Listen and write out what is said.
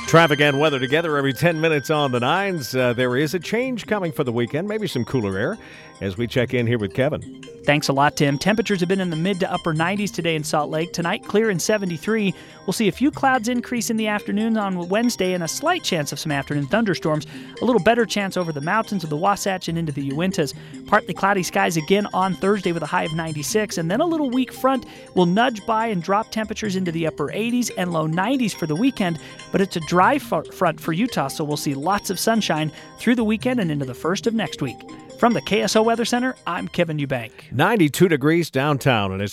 Traffic and weather together every 10 minutes on the nines. There is a change coming for the weekend, maybe some cooler air as we check in here with Kevin. Thanks a lot, Tim. Temperatures have been in the mid to upper 90s today in Salt Lake. Tonight, clear and 73. We'll see a few clouds increase in the afternoon on Wednesday and a slight chance of some afternoon thunderstorms. A little better chance over the mountains of the Wasatch and into the Uintas. Partly cloudy skies again on Thursday with a high of 96. And then a little weak front will nudge by and drop temperatures into the upper 80s and low 90s for the weekend. But it's a dry front for Utah, so we'll see lots of sunshine through the weekend and into the first of next week. From the KSO Weather Center, I'm Kevin Eubank. 92 degrees downtown, and it's